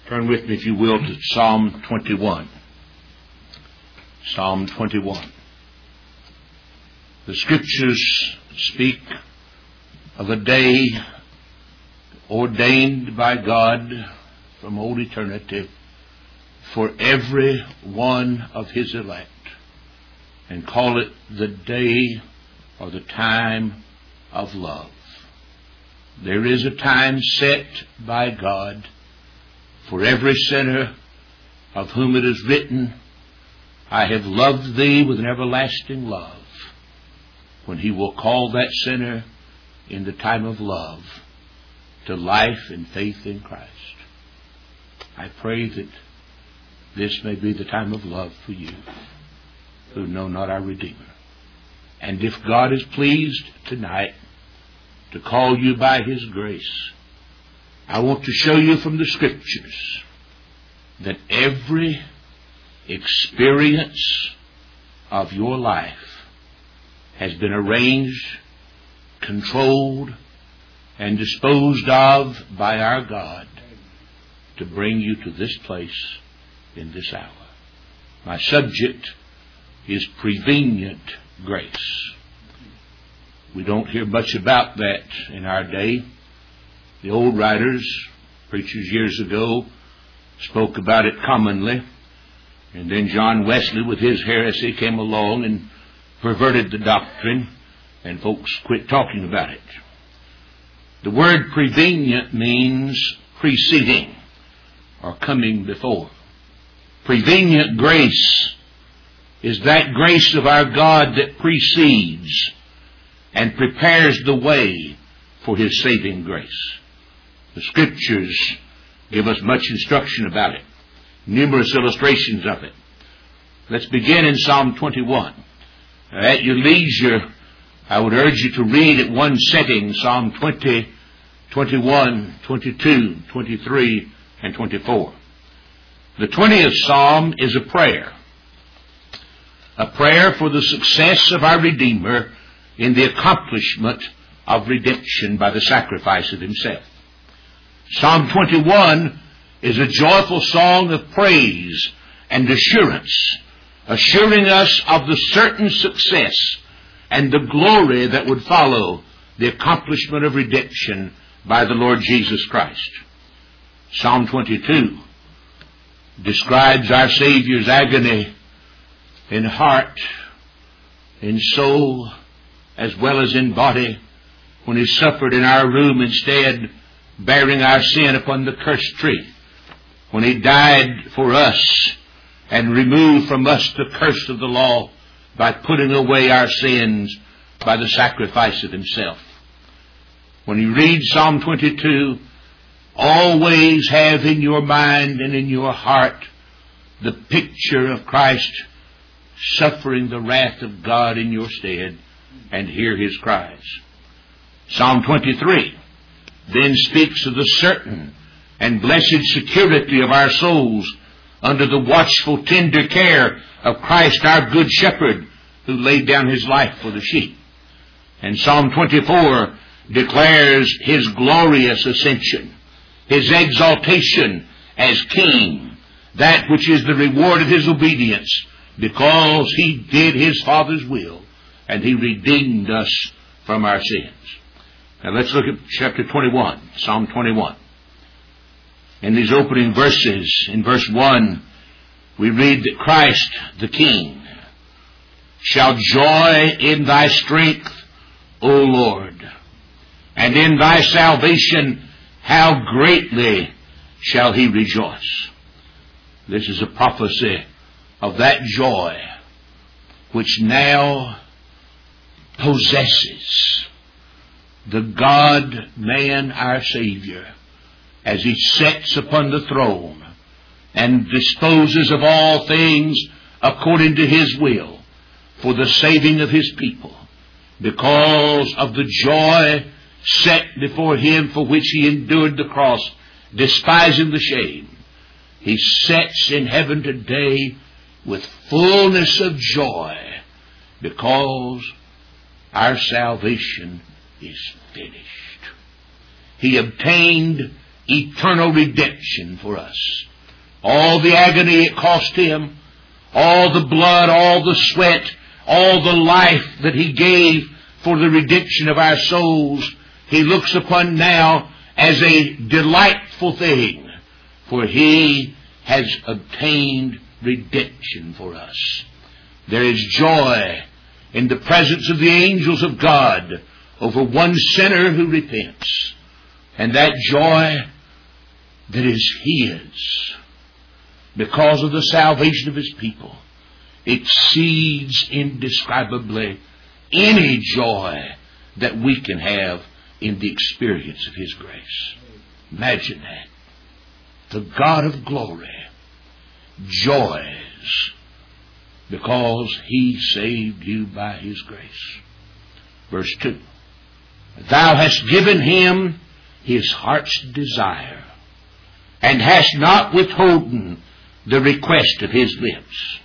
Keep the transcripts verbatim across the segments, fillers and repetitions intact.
Turn with me, if you will, to Psalm twenty-one. Psalm twenty-one. The Scriptures speak of a day ordained by God from old eternity for every one of His elect, and call it the day or the time of love. There is a time set by God for every sinner of whom it is written, I have loved thee with an everlasting love, when He will call that sinner in the time of love to life and faith in Christ. I pray that this may be the time of love for you who know not our Redeemer. And if God is pleased tonight to call you by His grace, I want to show you from the Scriptures that every experience of your life has been arranged, controlled, and disposed of by our God to bring you to this place in this hour. My subject is prevenient grace. We don't hear much about that in our day. The old writers, preachers years ago, spoke about it commonly. And then John Wesley, with his heresy, came along and perverted the doctrine, and folks quit talking about it. The word prevenient means preceding or coming before. Prevenient grace is that grace of our God that precedes and prepares the way for His saving grace. The Scriptures give us much instruction about it, numerous illustrations of it. Let's begin in Psalm twenty-one. At your leisure, I would urge you to read at one setting Psalm twenty, twenty-one, twenty-two, twenty-three, and twenty-four. The twentieth Psalm is a prayer. A prayer for the success of our Redeemer in the accomplishment of redemption by the sacrifice of Himself. Psalm twenty-one is a joyful song of praise and assurance, assuring us of the certain success and the glory that would follow the accomplishment of redemption by the Lord Jesus Christ. Psalm twenty-two describes our Savior's agony in heart, in soul, as well as in body, when He suffered in our room instead, bearing our sin upon the cursed tree, when He died for us and removed from us the curse of the law by putting away our sins by the sacrifice of Himself. When you read Psalm twenty-two, always have in your mind and in your heart the picture of Christ suffering the wrath of God in your stead, and hear His cries. Psalm twenty-three then speaks of the certain and blessed security of our souls under the watchful, tender care of Christ our good shepherd, who laid down His life for the sheep. And Psalm twenty-four declares His glorious ascension, His exaltation as King, that which is the reward of His obedience, because He did His Father's will, and He redeemed us from our sins. Now let's look at chapter twenty-one, Psalm twenty-one. In these opening verses, in verse one, we read that Christ, the King, shall joy in Thy strength, O Lord, and in Thy salvation how greatly shall He rejoice. This is a prophecy of that joy which now possesses the God-man, our Savior, as He sits upon the throne and disposes of all things according to His will for the saving of His people, because of the joy set before Him for which He endured the cross, despising the shame. He sits in heaven today with fullness of joy, because our salvation is finished. He obtained eternal redemption for us. All the agony it cost Him, all the blood, all the sweat, all the life that He gave for the redemption of our souls, He looks upon now as a delightful thing, for He has obtained redemption for us. There is joy in the presence of the angels of God over one sinner who repents. And that joy that is His because of the salvation of His people exceeds indescribably any joy that we can have in the experience of His grace. Imagine that. The God of glory joys because He saved you by His grace. Verse two. Thou hast given Him His heart's desire, and hast not withholden the request of His lips.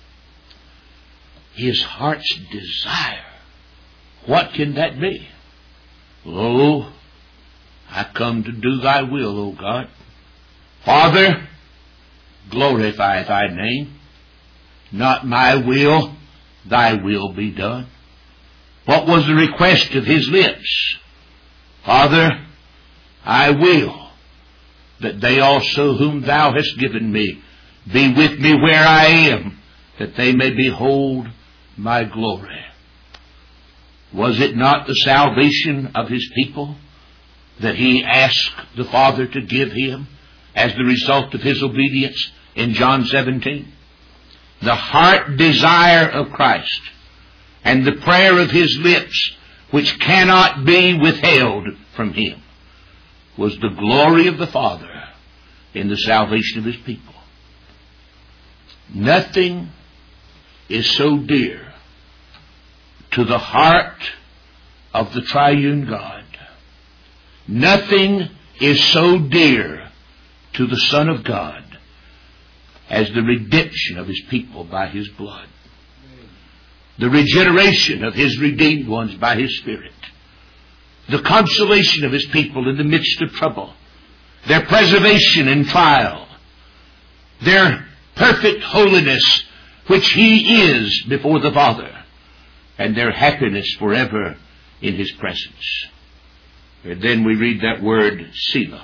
His heart's desire. What can that be? Lo, I come to do Thy will, O God. Father, glorify Thy name. Not my will, Thy will be done. What was the request of His lips? Father, I will that they also whom Thou hast given me be with me where I am, that they may behold my glory. Was it not the salvation of His people that He asked the Father to give Him as the result of His obedience in John seventeen? The heart desire of Christ and the prayer of His lips, which cannot be withheld from Him, was the glory of the Father in the salvation of His people. Nothing is so dear to the heart of the triune God. Nothing is so dear to the Son of God as the redemption of His people by His blood. The regeneration of His redeemed ones by His Spirit. The consolation of His people in the midst of trouble. Their preservation in trial. Their perfect holiness, which He is before the Father. And their happiness forever in His presence. And then we read that word, Selah.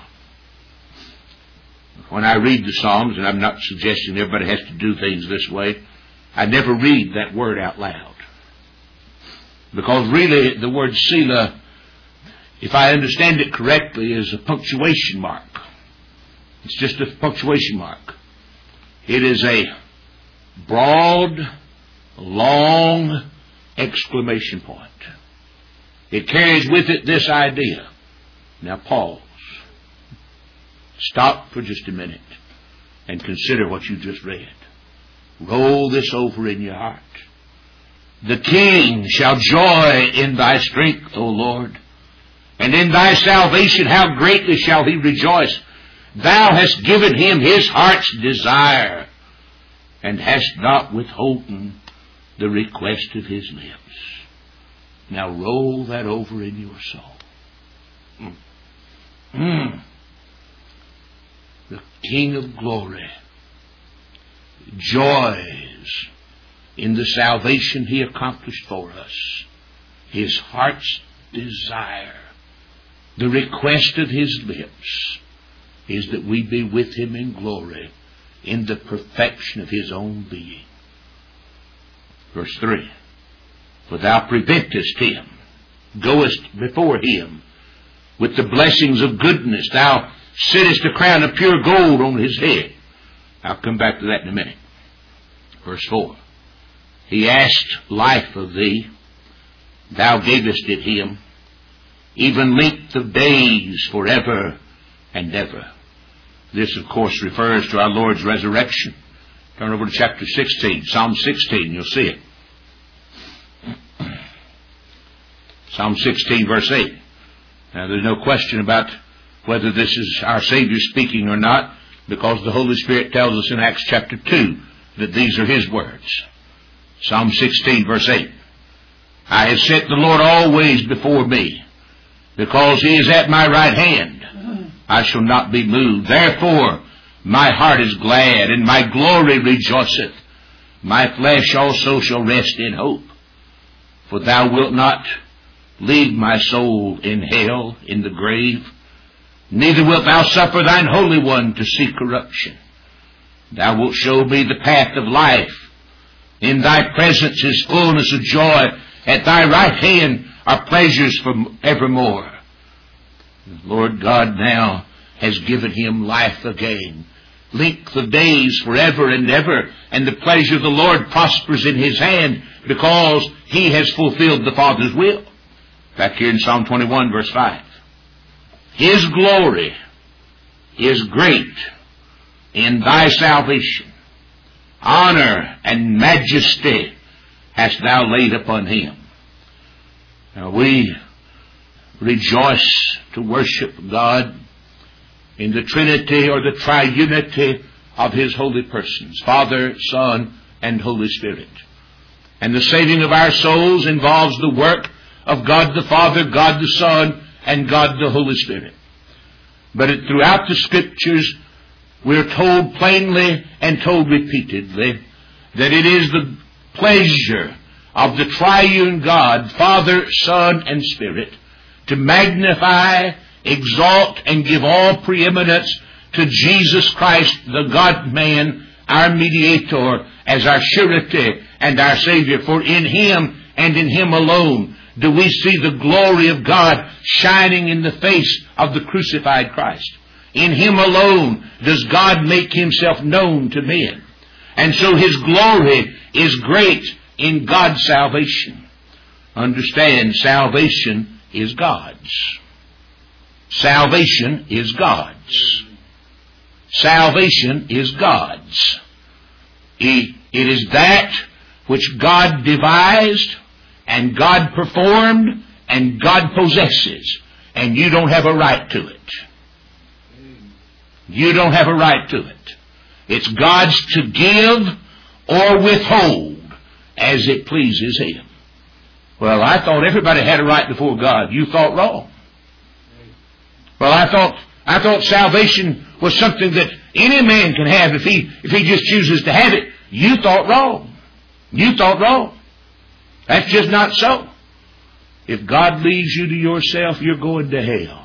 When I read the Psalms, and I'm not suggesting everybody has to do things this way, I never read that word out loud. Because really the word Selah, if I understand it correctly, is a punctuation mark. It's just a punctuation mark. It is a broad, long exclamation point. It carries with it this idea. Now pause. Stop for just a minute and consider what you just read. Roll this over in your heart. The King shall joy in Thy strength, O Lord, and in Thy salvation how greatly shall He rejoice. Thou hast given Him His heart's desire, and hast not withholden the request of His lips. Now roll that over in your soul. Mm. Mm. The King of glory joys in the salvation He accomplished for us. His heart's desire, the request of His lips, is that we be with Him in glory in the perfection of His own being. Verse three. For Thou preventest Him, goest before Him with the blessings of goodness. Thou sittest a crown of pure gold on His head. I'll come back to that in a minute. Verse four. He asked life of Thee. Thou gavest it Him, even length of days forever and ever. This, of course, refers to our Lord's resurrection. Turn over to chapter sixteen, Psalm sixteen, you'll see it. Psalm sixteen, verse eight. Now, there's no question about whether this is our Savior speaking or not, because the Holy Spirit tells us in Acts chapter two that these are His words. Psalm sixteen, verse eight. I have set the Lord always before me, because He is at my right hand. I shall not be moved. Therefore my heart is glad, and my glory rejoiceth. My flesh also shall rest in hope. For thou wilt not leave my soul in hell, in the grave, neither wilt thou suffer thine Holy One to see corruption. Thou wilt show me the path of life. In thy presence is fullness of joy. At thy right hand are pleasures for evermore. The Lord God now has given him life again, length of days forever and ever, and the pleasure of the Lord prospers in his hand because he has fulfilled the Father's will. Back here in Psalm twenty-one, verse five. His glory is great in thy salvation. Honor and majesty hast thou laid upon him. Now we rejoice to worship God in the Trinity or the triunity of his holy persons, Father, Son, and Holy Spirit. And the saving of our souls involves the work of God the Father, God the Son, and God the Holy Spirit. But it, throughout the Scriptures, we're told plainly and told repeatedly that it is the pleasure of the triune God, Father, Son, and Spirit, to magnify, exalt, and give all preeminence to Jesus Christ, the God-man, our mediator, as our surety and our Savior. For in him and in him alone do we see the glory of God shining in the face of the crucified Christ. In him alone does God make himself known to men. And so his glory is great in God's salvation. Understand, salvation is God's. Salvation is God's. Salvation is God's. It is that which God devised and God performed and God possesses. And you don't have a right to it. You don't have a right to it. It's God's to give or withhold as it pleases him. Well, I thought everybody had a right before God. You thought wrong. Well, I thought I thought salvation was something that any man can have if he if he just chooses to have it. You thought wrong. You thought wrong. That's just not so. If God leaves you to yourself, you're going to hell.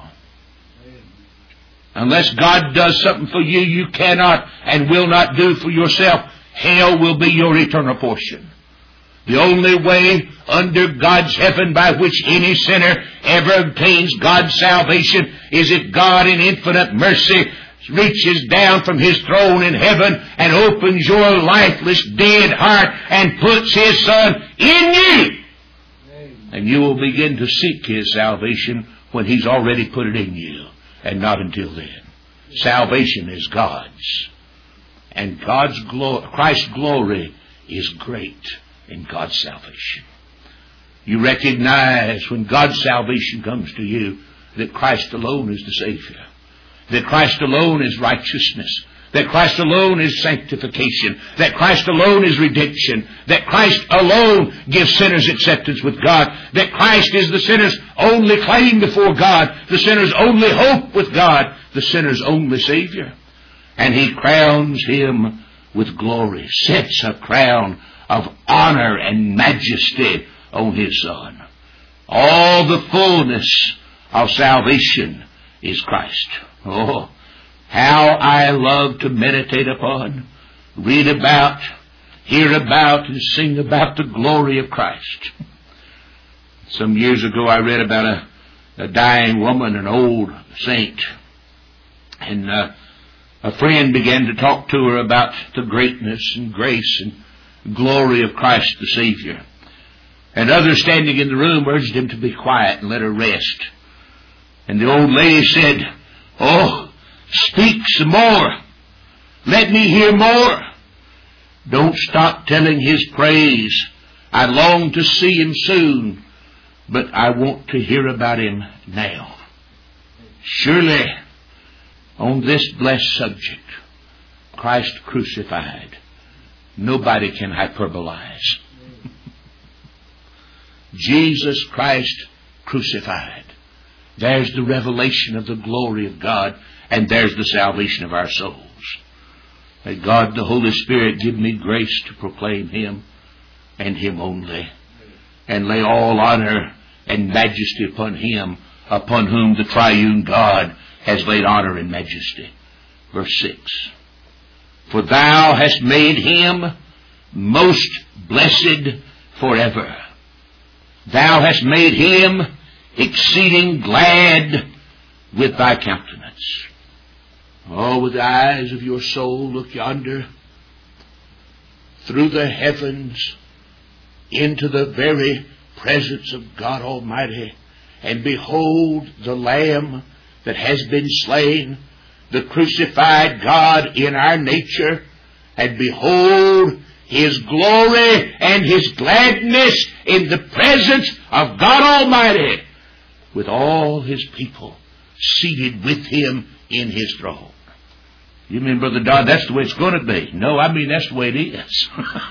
Unless God does something for you you cannot and will not do for yourself, hell will be your eternal portion. The only way under God's heaven by which any sinner ever obtains God's salvation is if God in infinite mercy reaches down from his throne in heaven and opens your lifeless, dead heart and puts his Son in you. And you will begin to seek his salvation when he's already put it in you, and not until then. Salvation is God's. And God's glory, Christ's glory is great in God's salvation. You recognize when God's salvation comes to you that Christ alone is the Savior. That Christ alone is righteousness. That Christ alone is sanctification. That Christ alone is redemption. That Christ alone gives sinners acceptance with God. That Christ is the sinner's only claim before God. The sinner's only hope with God. The sinner's only Savior. And he crowns him with glory. Sets a crown of honor and majesty on his Son. All the fullness of salvation is Christ. Oh, how I love to meditate upon, read about, hear about, and sing about the glory of Christ. Some years ago I read about a, a dying woman, an old saint. And uh, a friend began to talk to her about the greatness and grace and glory of Christ the Savior. And others standing in the room urged him to be quiet and let her rest. And the old lady said, "Oh, speak some more. Let me hear more. Don't stop telling his praise. I long to see him soon, but I want to hear about him now." Surely, on this blessed subject, Christ crucified, nobody can hyperbolize. Jesus Christ crucified. There's the revelation of the glory of God. And there's the salvation of our souls. May God the Holy Spirit give me grace to proclaim Him and Him only, and lay all honor and majesty upon Him, upon whom the triune God has laid honor and majesty. Verse six. For thou hast made Him most blessed forever. Thou hast made Him exceeding glad with thy countenance. Oh, with the eyes of your soul, look yonder through the heavens into the very presence of God Almighty, and behold the Lamb that has been slain, the crucified God in our nature, and behold His glory and His gladness in the presence of God Almighty, with all His people seated with Him in His throne. You mean, Brother Dodd, that's the way it's going to be? No, I mean that's the way it is.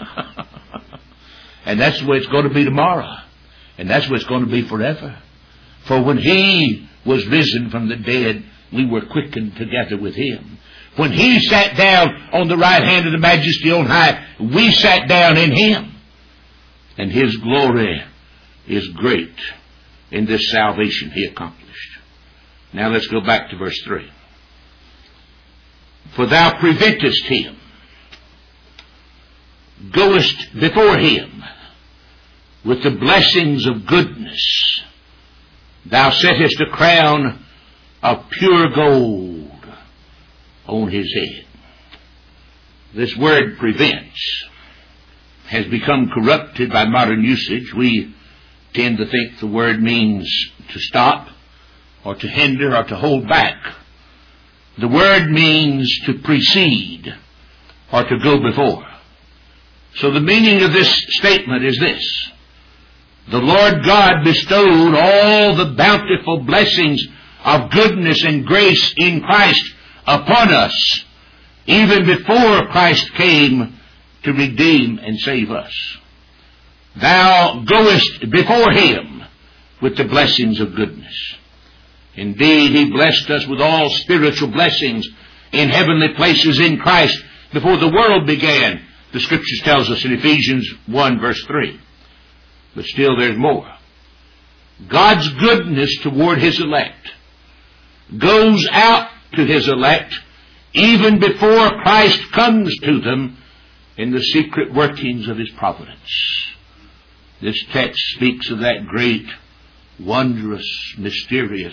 And that's the way it's going to be tomorrow. And that's the way it's going to be forever. For when He was risen from the dead, we were quickened together with Him. When He sat down on the right hand of the Majesty on high, we sat down in Him. And His glory is great in this salvation He accomplished. Now let's go back to verse three. For thou preventest him, goest before him with the blessings of goodness. Thou settest a crown of pure gold on his head. This word prevents has become corrupted by modern usage. We tend to think the word means to stop or to hinder or to hold back. The word means to precede or to go before. So the meaning of this statement is this. The Lord God bestowed all the bountiful blessings of goodness and grace in Christ upon us, even before Christ came to redeem and save us. Thou goest before Him with the blessings of goodness. Indeed, He blessed us with all spiritual blessings in heavenly places in Christ before the world began. The Scriptures tells us in Ephesians one verse three. But still there's more. God's goodness toward His elect goes out to His elect even before Christ comes to them in the secret workings of His providence. This text speaks of that great, wondrous, mysterious,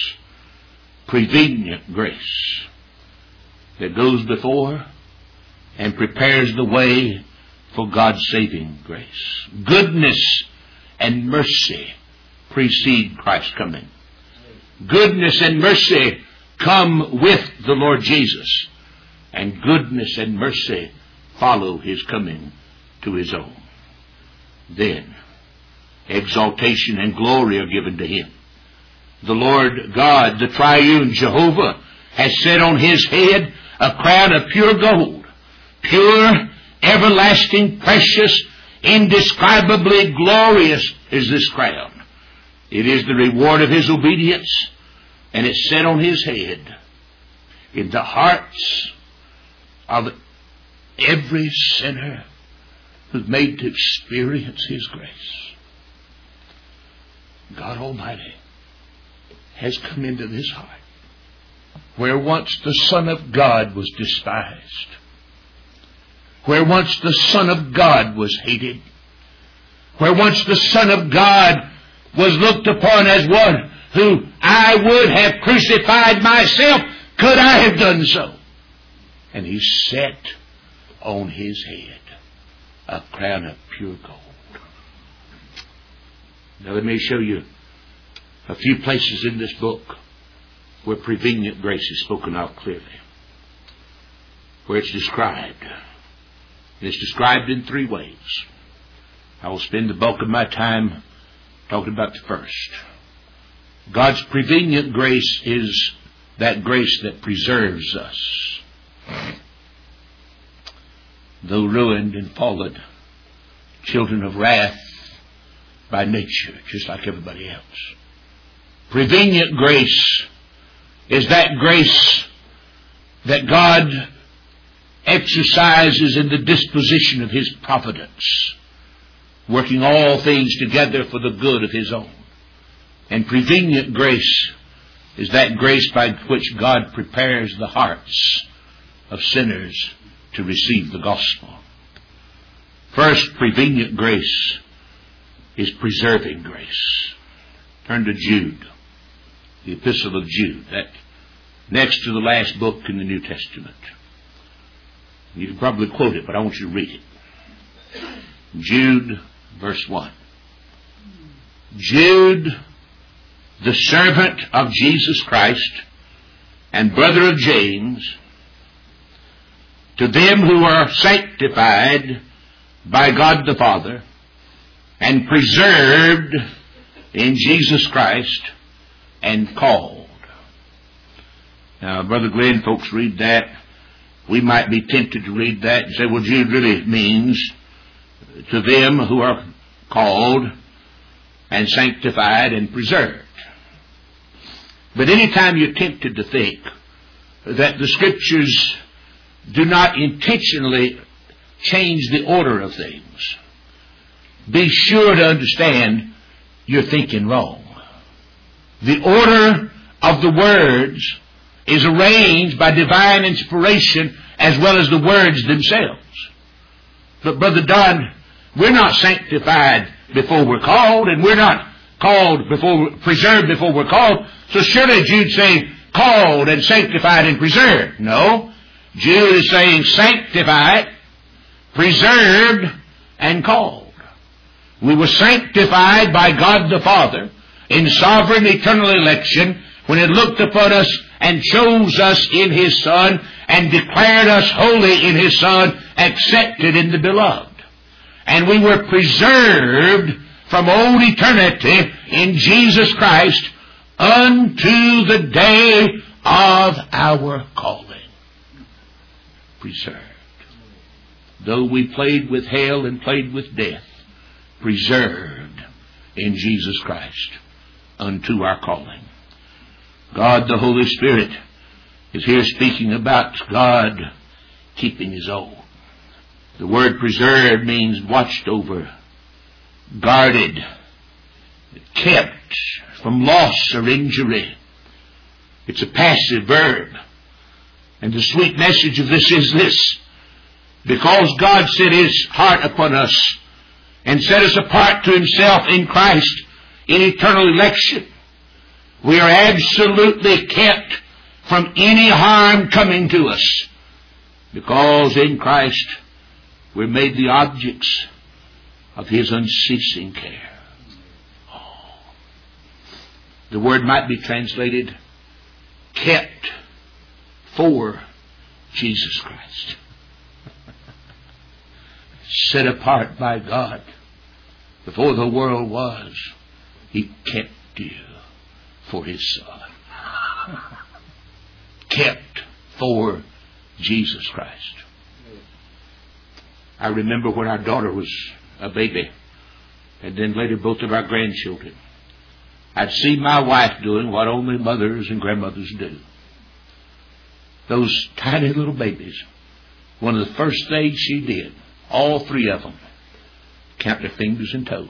prevenient grace that goes before and prepares the way for God's saving grace. Goodness and mercy precede Christ's coming. Goodness and mercy come with the Lord Jesus, and goodness and mercy follow His coming to His own. Then exaltation and glory are given to Him. The Lord God, the triune Jehovah, has set on His head a crown of pure gold. Pure, everlasting, precious, indescribably glorious is this crown. It is the reward of His obedience, and it's set on His head in the hearts of every sinner who's made to experience His grace. God Almighty has come into this heart where once the Son of God was despised, where once the Son of God was hated, where once the Son of God was looked upon as one who I would have crucified myself could I have done so. And He set on His head a crown of pure gold. Now let me show you a few places in this book where prevenient grace is spoken of clearly, where it's described. And it's described in three ways. I will spend the bulk of my time talking about the first. God's prevenient grace is that grace that preserves us. Though ruined and fallen, children of wrath by nature, just like everybody else. Prevenient grace is that grace that God exercises in the disposition of His providence, working all things together for the good of His own. And prevenient grace is that grace by which God prepares the hearts of sinners to receive the gospel. First, prevenient grace is preserving grace. Turn to Jude, the Epistle of Jude, that next to the last book in the New Testament. You can probably quote it, but I want you to read it. Jude, verse one. Jude, the servant of Jesus Christ and brother of James, to them who are sanctified by God the Father and preserved in Jesus Christ and called. Now, Brother Glenn, folks read that. We might be tempted to read that and say, well, Jude really means to them who are called and sanctified and preserved. But anytime you're tempted to think that the Scriptures do not intentionally change the order of things, be sure to understand you're thinking wrong. The order of the words is arranged by divine inspiration as well as the words themselves. But Brother Don, we're not sanctified before we're called, and we're not called before, preserved before we're called. So surely Jude saying called and sanctified and preserved. No. Jude is saying sanctified, preserved, and called. We were sanctified by God the Father in sovereign eternal election when He looked upon us and chose us in His Son and declared us holy in His Son, accepted in the Beloved. And we were preserved from old eternity in Jesus Christ unto the day of our calling. Preserved. Though we played with hell and played with death, preserved in Jesus Christ unto our calling. God the Holy Spirit is here speaking about God keeping His own. The word preserved means watched over, guarded, kept from loss or injury. It's a passive verb. And the sweet message of this is this: because God set His heart upon us and set us apart to Himself in Christ in eternal election, we are absolutely kept from any harm coming to us, because in Christ we're made the objects of His unceasing care. Oh. The word might be translated kept for Jesus Christ. Set apart by God. Before the world was, He kept you for His Son. Kept for Jesus Christ. I remember when our daughter was a baby, and then later both of our grandchildren, I'd see my wife doing what only mothers and grandmothers do. Those tiny little babies, one of the first things she did, all three of them, count their fingers and toes.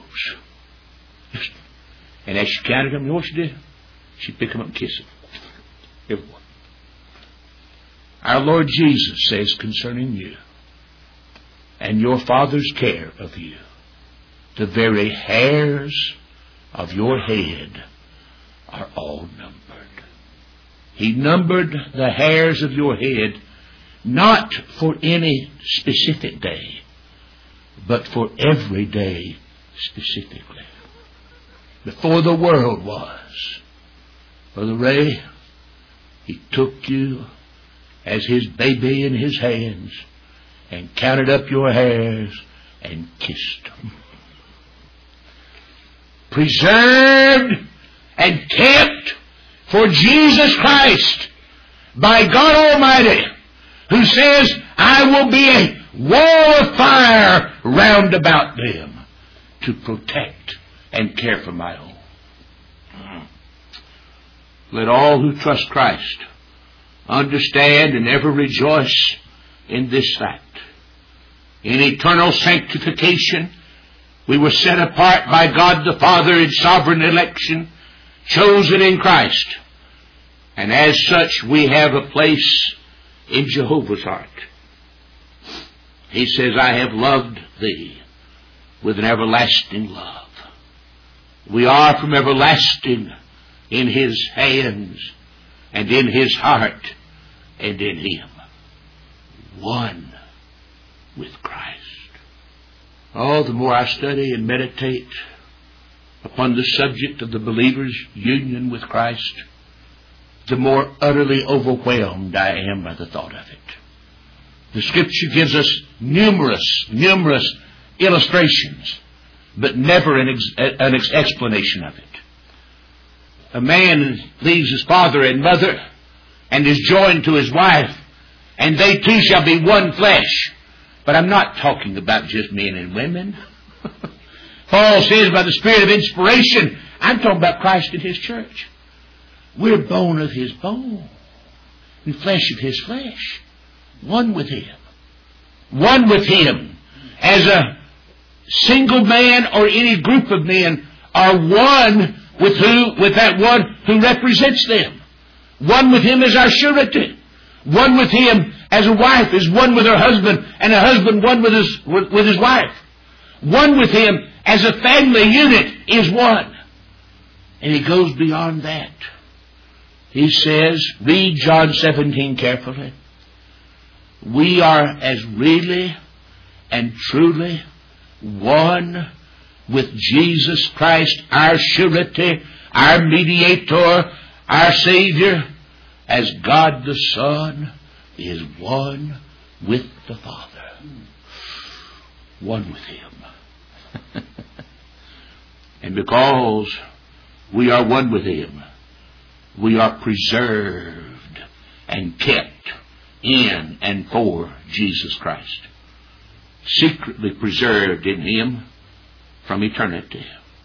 And as she counted them, you know what she did? She'd pick them up and kiss them. Everyone. Our Lord Jesus says concerning you and your Father's care of you, the very hairs of your head are all numbered. He numbered the hairs of your head not for any specific day, but for every day specifically. Before the world was, Brother Ray, He took you as His baby in His hands and counted up your hairs and kissed them. Preserved and kept for Jesus Christ by God Almighty, who says, I will be a wall of fire round about them to protect and care for my own. Let all who trust Christ understand and ever rejoice in this fact. In eternal sanctification, we were set apart by God the Father in sovereign election, chosen in Christ. And as such, we have a place in Jehovah's heart. He says, I have loved thee with an everlasting love. We are from everlasting in His hands and in His heart and in Him. One with Christ. Oh, the more I study and meditate upon the subject of the believer's union with Christ, the more utterly overwhelmed I am by the thought of it. The Scripture gives us numerous, numerous illustrations, but never an, ex- an ex- explanation of it. A man leaves his father and mother and is joined to his wife, and they two shall be one flesh. But I'm not talking about just men and women. Paul says by the Spirit of inspiration, I'm talking about Christ and His church. We're bone of His bone and flesh of His flesh. One with Him. One with Him. As a single man or any group of men are one with who, with that one who represents them. One with Him as our surety. One with Him as a wife is one with her husband, and a husband one with his, with, with his wife. One with Him as a family unit is one. And He goes beyond that. He says, read John seventeen carefully. We are as really and truly one with Jesus Christ, our surety, our mediator, our Savior, as God the Son is one with the Father. One with Him. And because we are one with Him, we are preserved and kept in and for Jesus Christ. Secretly preserved in Him from eternity.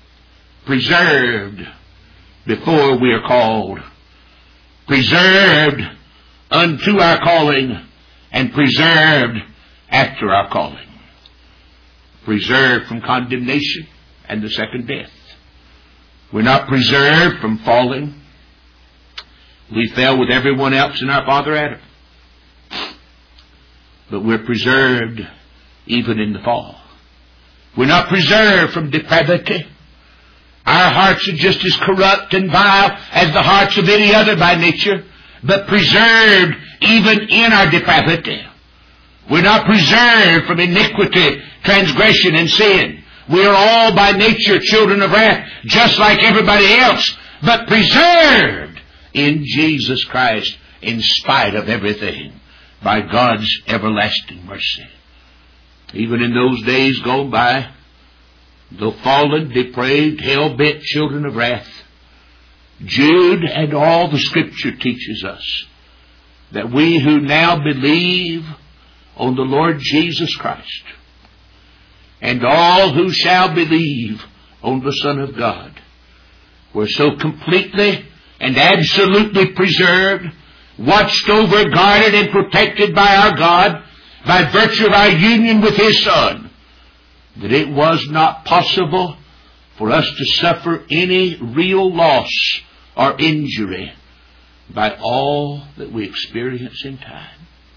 Preserved before we are called. Preserved unto our calling, and preserved after our calling. Preserved from condemnation and the second death. We're not preserved from falling. We fell with everyone else in our father Adam. But we're preserved even in the fall. We're not preserved from depravity. Our hearts are just as corrupt and vile as the hearts of any other by nature, but preserved even in our depravity. We're not preserved from iniquity, transgression, and sin. We are all by nature children of wrath, just like everybody else, but preserved in Jesus Christ in spite of everything by God's everlasting mercy. Even in those days gone by, though fallen, depraved, hell-bent children of wrath, Jude and all the Scripture teaches us that we who now believe on the Lord Jesus Christ, and all who shall believe on the Son of God, were so completely and absolutely preserved, watched over, guarded, and protected by our God by virtue of our union with His Son, that it was not possible for us to suffer any real loss or injury by all that we experience in time.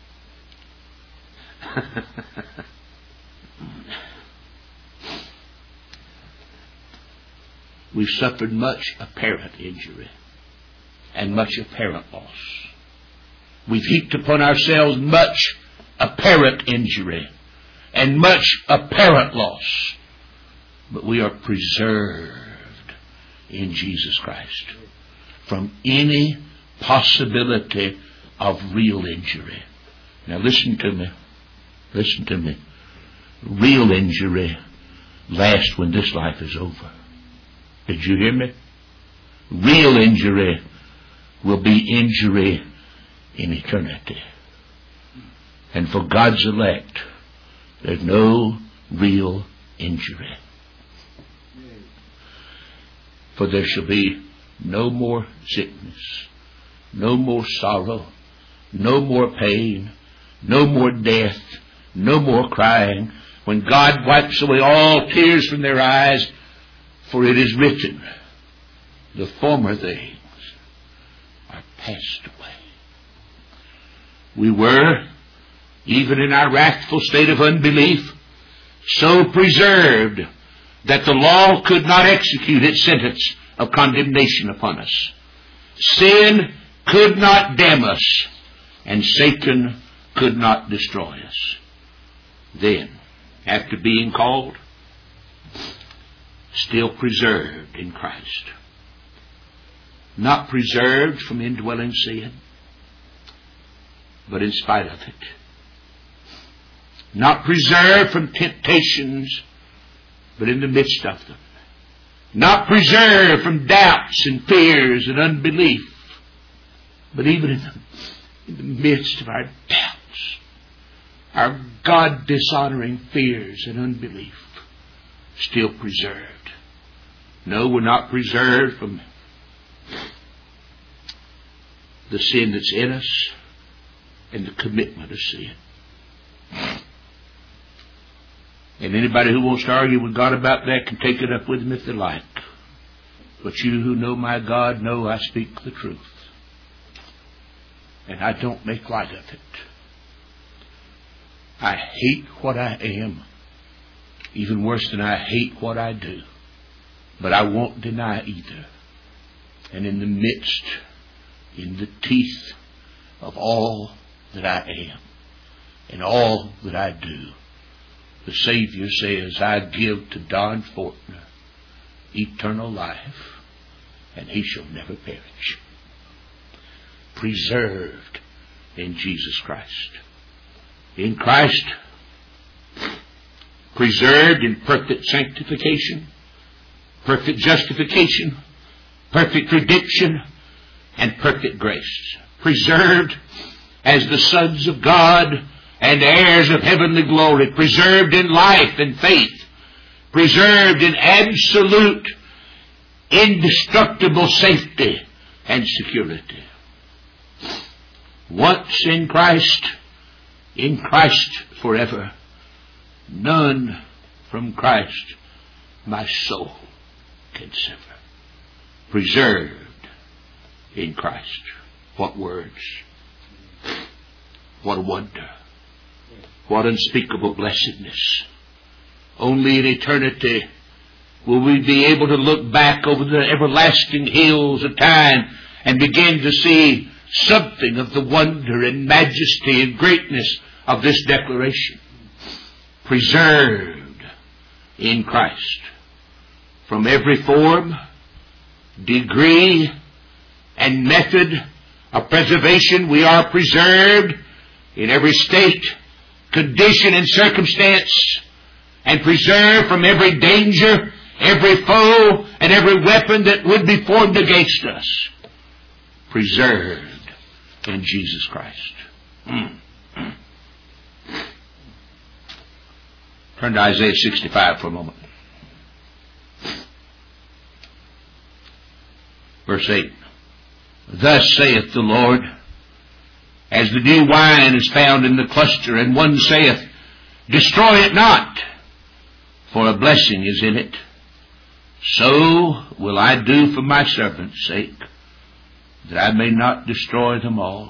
We've suffered much apparent injury and much apparent loss. We've heaped upon ourselves much apparent injury and much apparent loss. But we are preserved in Jesus Christ from any possibility of real injury. Now listen to me. Listen to me. Real injury lasts when this life is over. Did you hear me? Real injury will be injury in eternity. And for God's elect, there's no real injury. For there shall be no more sickness, no more sorrow, No more pain, no more death, no more crying. When God wipes away all tears from their eyes, for it is written, the former things are passed away. We were, even in our wrathful state of unbelief, so preserved that the law could not execute its sentence of condemnation upon us. Sin could not damn us, and Satan could not destroy us. Then, after being called, still preserved in Christ. Not preserved from indwelling sin, but in spite of it. Not preserved from temptations, but in the midst of them. Not preserved from doubts and fears and unbelief, but even in the, in the midst of our doubts, our God-dishonoring fears and unbelief, still preserved. No, we're not preserved from the sin that's in us and the commitment of sin. And anybody who wants to argue with God about that can take it up with him if they like. But you who know my God know I speak the truth. And I don't make light of it. I hate what I am, even worse than I hate what I do. But I won't deny either. And in the midst, in the teeth of all that I am and all that I do, the Savior says, I give to Don Fortner eternal life, and he shall never perish. Preserved in Jesus Christ. In Christ, preserved in perfect sanctification, perfect justification, perfect redemption, and perfect grace. Preserved as the sons of God and heirs of heavenly glory. Preserved in life and faith. Preserved in absolute, indestructible safety and security. Once in Christ, in Christ forever. None from Christ my soul can sever. Preserved in Christ. What words. What a wonder. What unspeakable blessedness. Only in eternity will we be able to look back over the everlasting hills of time and begin to see something of the wonder and majesty and greatness of this declaration. Preserved in Christ. From every form, degree, and method of preservation, we are preserved in every state, condition, and circumstance, and preserved from every danger, every foe, and every weapon that would be formed against us. Preserved in Jesus Christ. Mm. Turn to Isaiah sixty-five for a moment. Verse eight. Thus saith the Lord, as the new wine is found in the cluster, and one saith, destroy it not, for a blessing is in it. So will I do for my servant's sake, that I may not destroy them all.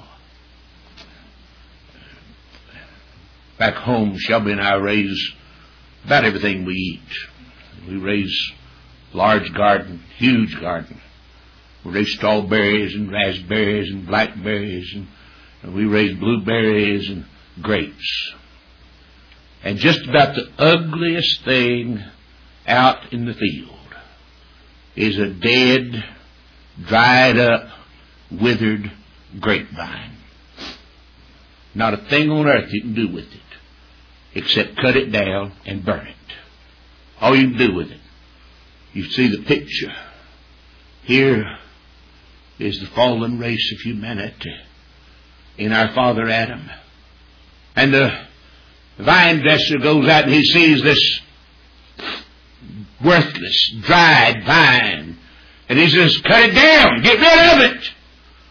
Back home, Shelby and I raise about everything we eat. We raise large garden, huge garden. We raise strawberries and raspberries and blackberries, and, and we raise blueberries and grapes. And just about the ugliest thing out in the field is a dead, dried up, withered grapevine. Not a thing on earth you can do with it except cut it down and burn it. All you can do with it. You see the picture. Here is the fallen race of humanity in our father Adam. And the vine dresser goes out and he sees this worthless, dried vine. And he says, cut it down, get rid of it.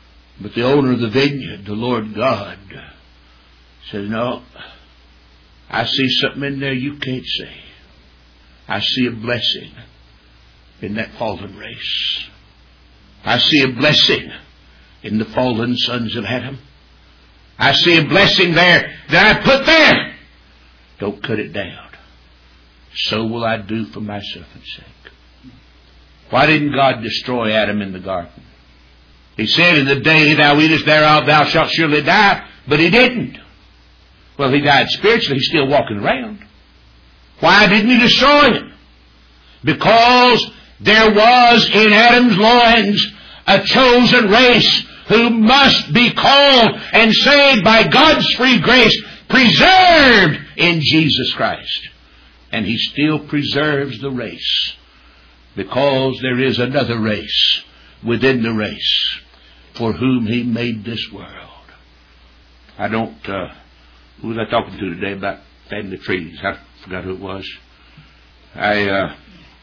But the owner of the vineyard, the Lord God, says, no, I see something in there you can't see. I see a blessing in that fallen race. I see a blessing in the fallen sons of Adam. I see a blessing there that I put there. Don't cut it down. So will I do for my servant's sake. Why didn't God destroy Adam in the garden? He said, in the day thou eatest thereof, thou shalt surely die. But he didn't. Well, he died spiritually. He's still walking around. Why didn't he destroy him? Because there was in Adam's loins a chosen race who must be called and saved by God's free grace, preserved in Jesus Christ. And he still preserves the race because there is another race within the race for whom he made this world. I don't, uh, who was I talking to today about family trees? I forgot who it was. I, uh,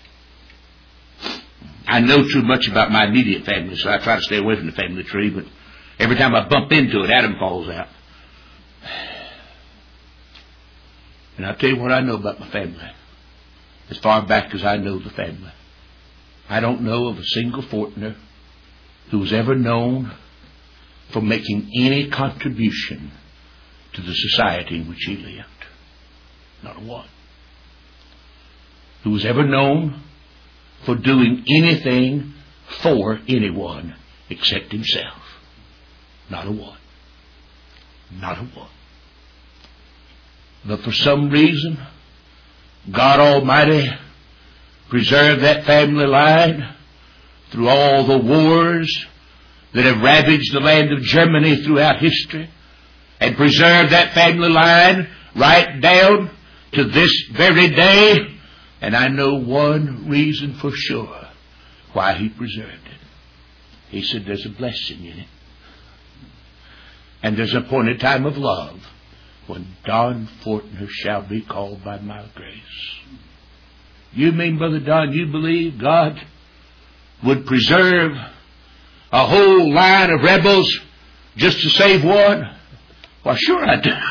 I know too much about my immediate family, so I try to stay away from the family tree, but every time I bump into it, Adam falls out. And I'll tell you what I know about my family. As far back as I know the family. I don't know of a single Fortner who was ever known for making any contribution to the society in which he lived. Not a one. Who was ever known for doing anything for anyone except himself. Not a one. Not a one. But for some reason, God Almighty preserved that family line through all the wars that have ravaged the land of Germany throughout history, and preserved that family line right down to this very day. And I know one reason for sure why he preserved it. He said there's a blessing in it. And there's an appointed time of love when Don Fortner shall be called by my grace. You mean, Brother Don, you believe God would preserve a whole line of rebels just to save one? Well, sure I do.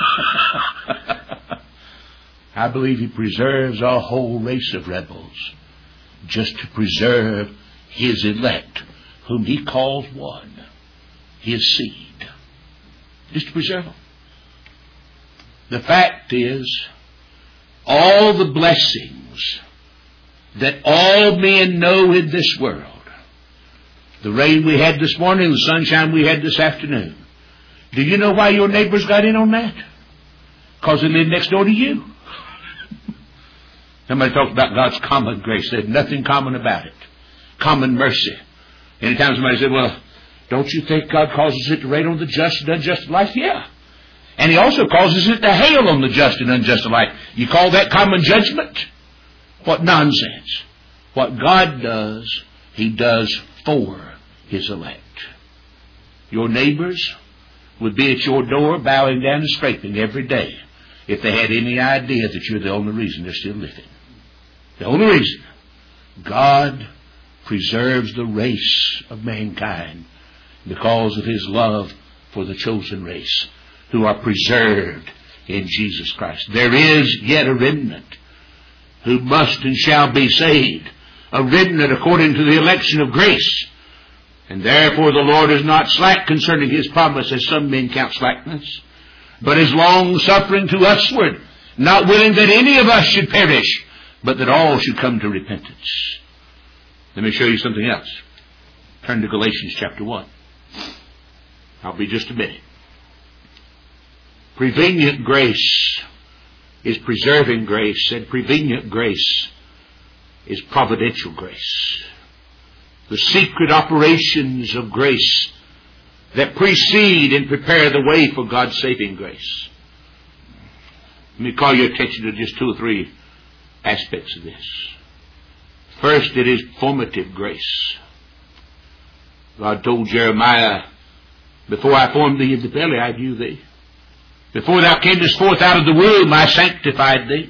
I believe he preserves a whole race of rebels just to preserve his elect, whom he calls one, his seed. Just to preserve them. The fact is, all the blessings that all men know in this world, the rain we had this morning, the sunshine we had this afternoon, do you know why your neighbors got in on that? Because they live next door to you. Somebody talks about God's common grace. There's nothing common about it. Common mercy. Anytime somebody said, well, don't you think God causes it to rain on the just and unjust alike? Yeah. And he also causes it to hail on the just and unjust alike. You call that common judgment? What nonsense. What God does, he does for his elect. Your neighbors would be at your door bowing down and scraping every day if they had any idea that you're the only reason they're still living. The only reason. God preserves the race of mankind because of his love for the chosen race who are preserved in Jesus Christ. There is yet a remnant who must and shall be saved, a remnant according to the election of grace. And therefore the Lord is not slack concerning his promise, as some men count slackness, but is long-suffering to usward, not willing that any of us should perish, but that all should come to repentance. Let me show you something else. Turn to Galatians chapter one. I'll be just a minute. Prevenient grace is preserving grace, and prevenient grace is providential grace. The secret operations of grace that precede and prepare the way for God's saving grace. Let me call your attention to just two or three aspects of this. First, it is formative grace. God told Jeremiah, before I formed thee in the belly, I knew thee. Before thou camest forth out of the womb, I sanctified thee.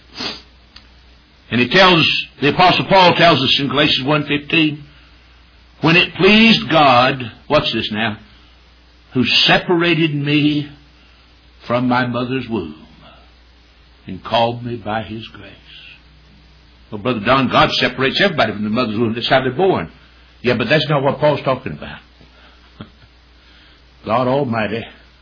And he tells, the Apostle Paul tells us in Galatians one fifteen, when it pleased God, watch this now, who separated me from my mother's womb and called me by His grace. Well, Brother Don, God separates everybody from the mother's womb. That's how they're born. Yeah, but that's not what Paul's talking about. God Almighty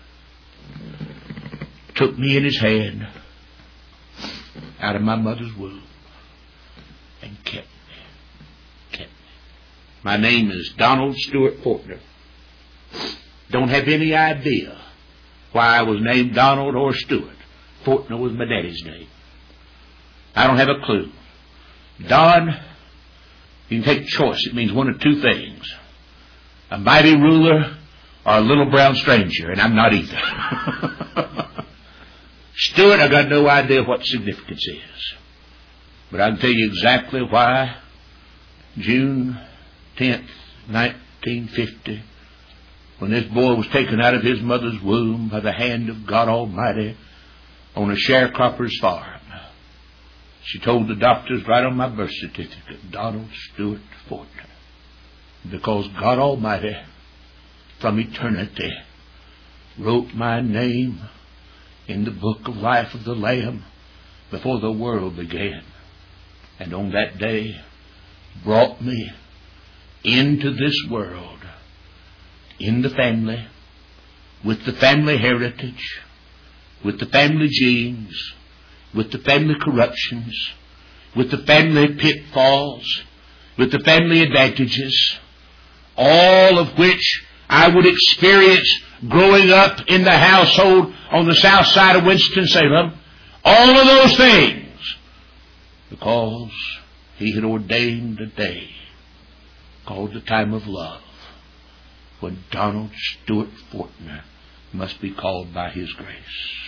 took me in His hand out of my mother's womb and kept me. Kept me. My name is Donald Stewart Fortner. Don't have any idea why I was named Donald or Stewart. Fortner was my daddy's name. I don't have a clue. Don, you can take choice. It means one of two things. A mighty ruler or a little brown stranger, and I'm not either. Stewart, I got no idea what significance is. But I can tell you exactly why June tenth, nineteen fifty, when this boy was taken out of his mother's womb by the hand of God Almighty on a sharecropper's farm, she told the doctors right on my birth certificate, Donald Stewart Fortner, because God Almighty from eternity wrote my name in the book of life of the Lamb before the world began, and on that day brought me into this world in the family, with the family heritage, with the family genes, with the family corruptions, with the family pitfalls, with the family advantages, all of which I would experience growing up in the household on the south side of Winston-Salem. All of those things because He had ordained a day called the time of love, when Donald Stewart Fortner must be called by His grace.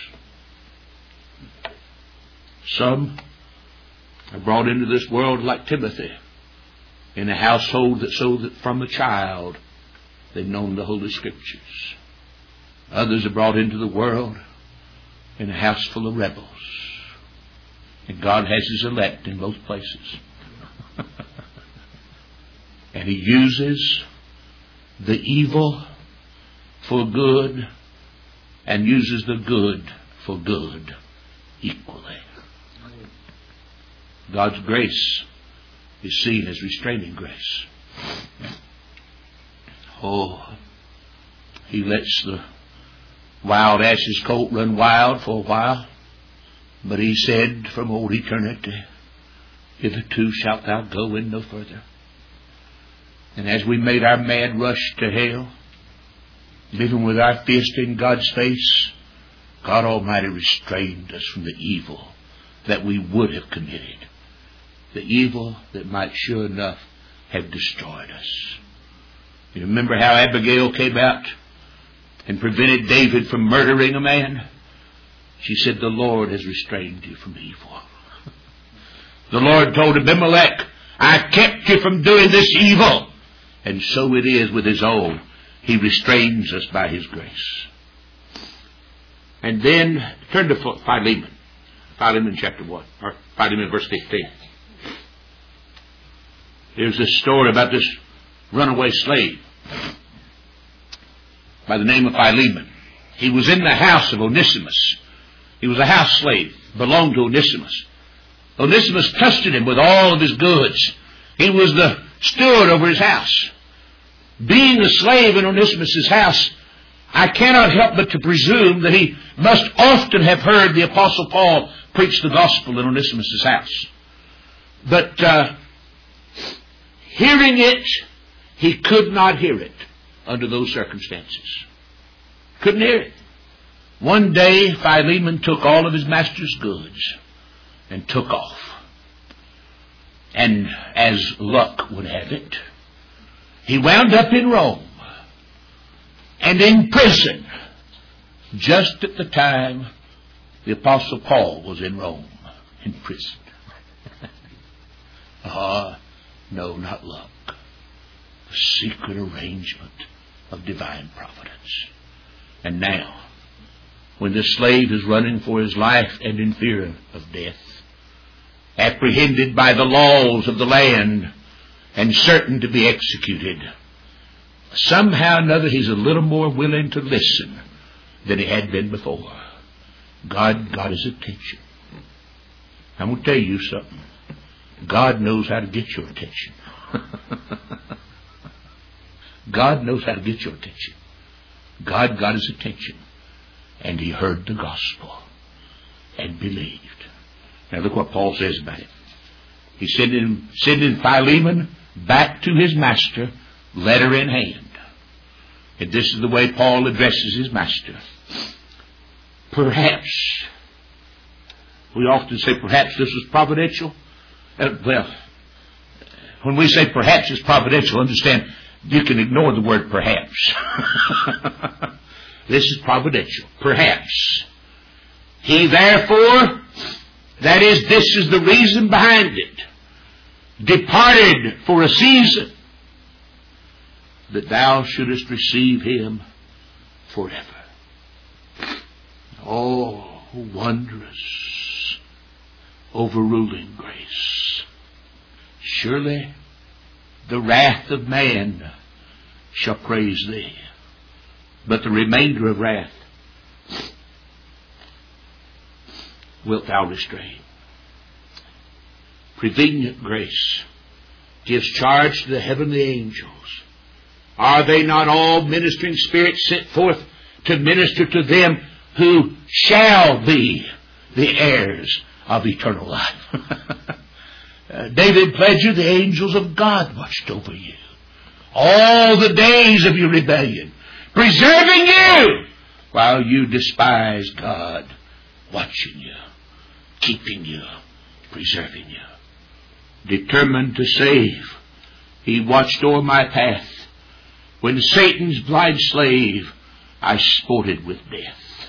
Some are brought into this world like Timothy, in a household that so that from a child they've known the Holy Scriptures. Others are brought into the world in a house full of rebels. And God has His elect in both places. And He uses the evil for good and uses the good for good equally. God's grace is seen as restraining grace. Oh, He lets the wild ass's colt run wild for a while, but He said from old eternity, hitherto shalt thou go in no further. And as we made our mad rush to hell, living with our fist in God's face, God Almighty restrained us from the evil that we would have committed. The evil that might sure enough have destroyed us. You remember how Abigail came out and prevented David from murdering a man? She said, the Lord has restrained you from evil. The Lord told Abimelech, I kept you from doing this evil. And so it is with His own. He restrains us by His grace. And then turn to Philemon. Philemon chapter one. Or Philemon verse fifteen. There's this story about this runaway slave by the name of Philemon. He was in the house of Onesimus. He was a house slave, belonged to Onesimus. Onesimus trusted him with all of his goods. He was the steward over his house. Being a slave in Onesimus' house, I cannot help but to presume that he must often have heard the Apostle Paul preach the gospel in Onesimus' house. But uh, hearing it, he could not hear it under those circumstances. Couldn't hear it. One day, Philemon took all of his master's goods and took off. And as luck would have it, he wound up in Rome and in prison just at the time the Apostle Paul was in Rome, in prison. Ah, no, not luck. The secret arrangement of divine providence. And now, when the slave is running for his life and in fear of death, apprehended by the laws of the land and certain to be executed, somehow or another he's a little more willing to listen than he had been before. God got his attention. I'm going to tell you something. God knows how to get your attention. God knows how to get your attention. God got his attention. And he heard the gospel and believed. Now look what Paul says about it. He's sending, sending Philemon back to his master, letter in hand. And this is the way Paul addresses his master. Perhaps, we often say perhaps this was providential. Uh, well, when we say perhaps it's providential, understand, you can ignore the word perhaps. This is providential. Perhaps. He therefore, that is, this is the reason behind it, departed for a season, that thou shouldest receive him forever. Oh, wondrous, overruling grace. Surely the wrath of man shall praise thee, but the remainder of wrath wilt thou restrain. Prevenient grace gives charge to the heavenly angels. Are they not all ministering spirits sent forth to minister to them who shall be the heirs of eternal life? uh, David pledged you, the angels of God watched over you all the days of your rebellion, preserving you while you despise God, watching you, keeping you, preserving you. Determined to save, he watched o'er my path. When Satan's blind slave, I sported with death.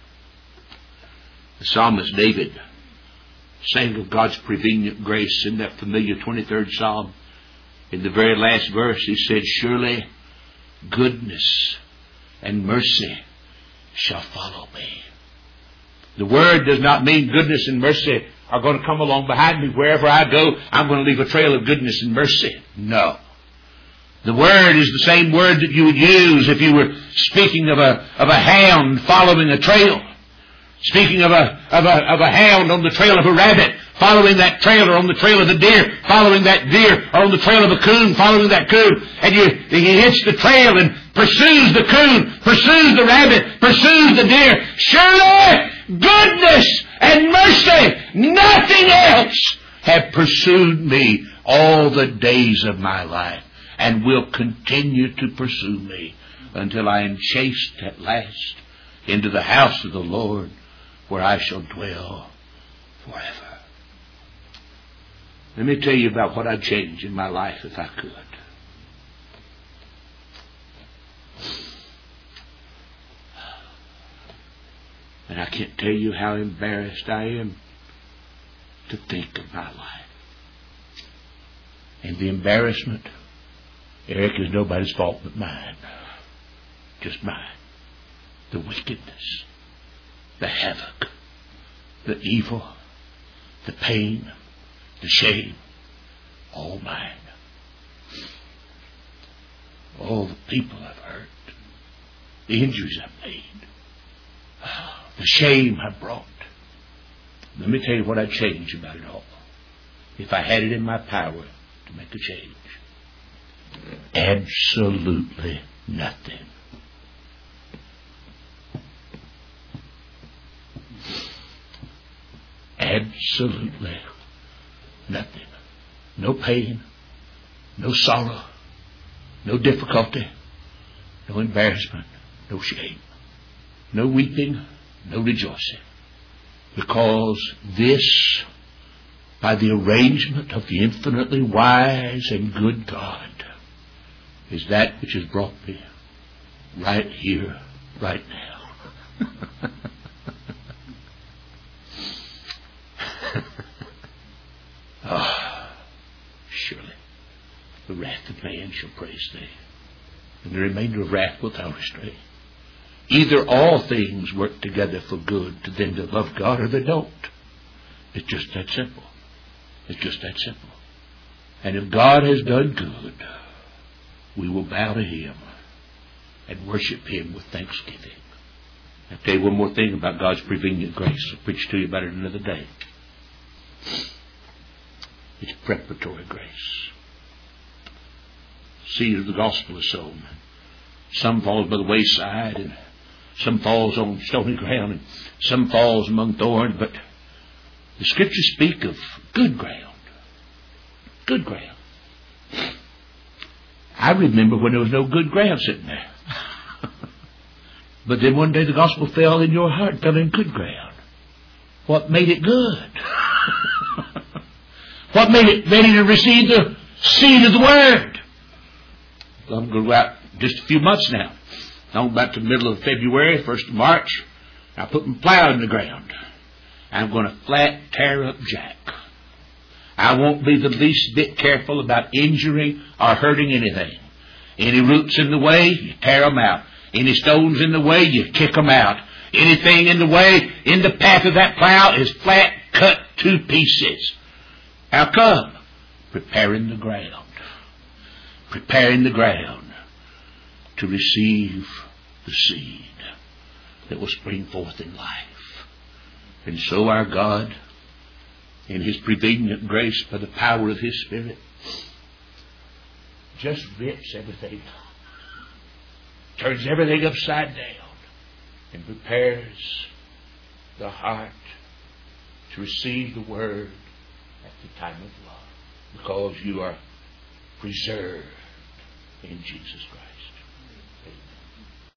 The psalmist David sang of God's prevenient grace in that familiar twenty-third Psalm. In the very last verse he said, surely goodness and mercy shall follow me. The word does not mean goodness and mercy are going to come along behind me. Wherever I go, I'm going to leave a trail of goodness and mercy. No. The word is the same word that you would use if you were speaking of a, of a hound following a trail. Speaking of a, of a, of a hound on the trail of a rabbit, following that trail, or on the trail of the deer, following that deer, or on the trail of a coon, following that coon. And you, he hits the trail and pursues the coon, pursues the rabbit, pursues the deer. Surely goodness and mercy, nothing else, have pursued me all the days of my life, and will continue to pursue me until I am chased at last into the house of the Lord, where I shall dwell forever. Let me tell you about what I'd change in my life if I could. And I can't tell you how embarrassed I am to think of my life. And the embarrassment, Eric, is nobody's fault but mine. Just mine. The wickedness, the havoc, the evil, the pain, the shame, all mine. All the people I've hurt, the injuries I've made, the shame I've brought. Let me tell you what I'd change about it all, if I had it in my power to make a change. Absolutely nothing. Absolutely nothing. No pain, no sorrow, no difficulty, no embarrassment, no shame, no weeping, no rejoicing. Because this, by the arrangement of the infinitely wise and good God, is that which has brought me right here, right now. Oh, surely the wrath of man shall praise thee, and the remainder of wrath wilt thou restrain. Either all things work together for good to them that love God, or they don't. It's just that simple. It's just that simple. And if God has done good, we will bow to Him. and worship Him with thanksgiving. I'll tell you one more thing about God's prevenient grace. I'll preach to you about it another day. It's preparatory grace. Seed of the gospel is sown. Some falls by the wayside, and some falls on stony ground, and some falls among thorns. But the Scriptures speak of good ground. Good ground. I remember when there was no good ground sitting there. But then one day the gospel fell in your heart, fell in good ground. What made it good? What made it ready to receive the seed of the Word? I'm going to go out just a few months now. I'm about to the middle of February, first of March. I put my plow in the ground. I'm going to flat tear up Jack. I won't be the least bit careful about injuring or hurting anything. Any roots in the way, you tear them out. Any stones in the way, you kick them out. Anything in the way, in the path of that plow is flat cut to pieces. How come? Preparing the ground. Preparing the ground to receive the seed that will spring forth in life. And so our God, in His prevenient grace by the power of His Spirit, just rips everything, turns everything upside down, and prepares the heart to receive the Word at the time of love, because you are preserved in Jesus Christ.